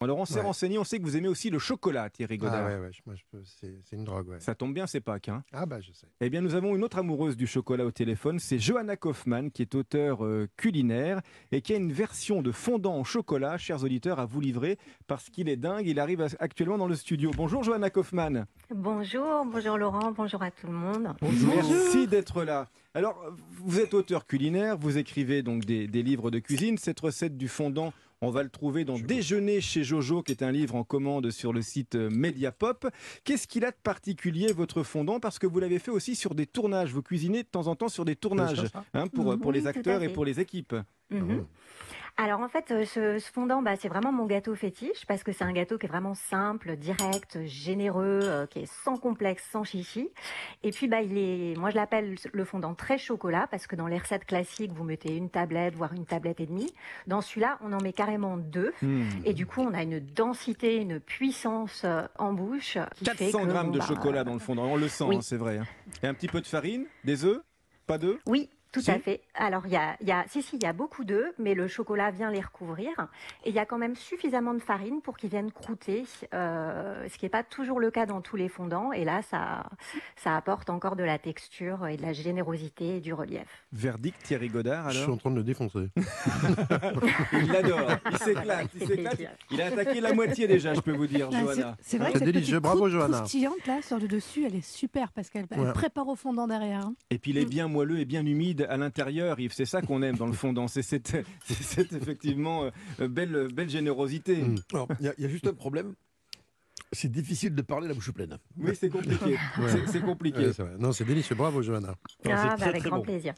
Alors on s'est Ouais. renseigné, on sait que vous aimez aussi le chocolat, Thierry Godard. Ah ouais, moi c'est une drogue, ouais. Ça tombe bien, c'est Pâques, hein. Ah bah je sais. Eh bien, nous avons une autre amoureuse du chocolat au téléphone, c'est Johanna Kaufmann, qui est auteure culinaire et qui a une version de fondant au chocolat, chers auditeurs, à vous livrer parce qu'il est dingue. Il arrive actuellement dans le studio. Bonjour Johanna Kaufmann. Bonjour Laurent, bonjour à tout le monde. Merci d'être là. Alors, vous êtes auteur culinaire, vous écrivez donc des livres de cuisine. Cette recette du fondant, on va le trouver dans Déjeuner chez Jojo, qui est un livre en commande sur le site Mediapop. Qu'est-ce qu'il a de particulier, votre fondant? Parce que vous l'avez fait aussi sur des tournages. Vous cuisinez de temps en temps sur des tournages, pour les Oui, tout à acteurs et fait. pour les équipes. Mhm. Alors en fait, ce fondant, c'est vraiment mon gâteau fétiche parce que c'est un gâteau qui est vraiment simple, direct, généreux, qui est sans complexe, sans chichi. Et puis moi je l'appelle le fondant très chocolat parce que dans les recettes classiques, vous mettez une tablette, voire une tablette et demie. Dans celui-là, on en met carrément 2. Et du coup, on a une densité, une puissance en bouche qui fait 400 que, grammes de chocolat dans le fondant, on le sent, oui. c'est vrai. Et un petit peu de farine, des œufs, pas d'œufs? Oui, tout Si. à fait. Alors, il y a beaucoup d'œufs, mais le chocolat vient les recouvrir. Et il y a quand même suffisamment de farine pour qu'ils viennent croûter, ce qui n'est pas toujours le cas dans tous les fondants. Et là, ça apporte encore de la texture et de la générosité et du relief. Verdict, Thierry Godard, Je suis alors? en train de le défoncer. Il l'adore, il s'éclate. Il a attaqué la moitié déjà, je peux vous dire, Johanna. C'est vrai C'est que cette délicieux, petite bravo, croûte Johanna. croustillante là sur le dessus, elle est super parce qu'elle Ouais. prépare au fondant derrière. Hein. Et puis il est bien moelleux et bien humide à l'intérieur, Yves. C'est ça qu'on aime dans le fondant. C'est cette effectivement belle générosité. Alors, il y a juste un problème. C'est difficile de parler la bouche pleine. Oui, c'est compliqué. Ouais. C'est compliqué. Ouais, c'est vrai. Non, c'est délicieux, bravo Johanna. Non, c'est très, Avec très grand bon. plaisir.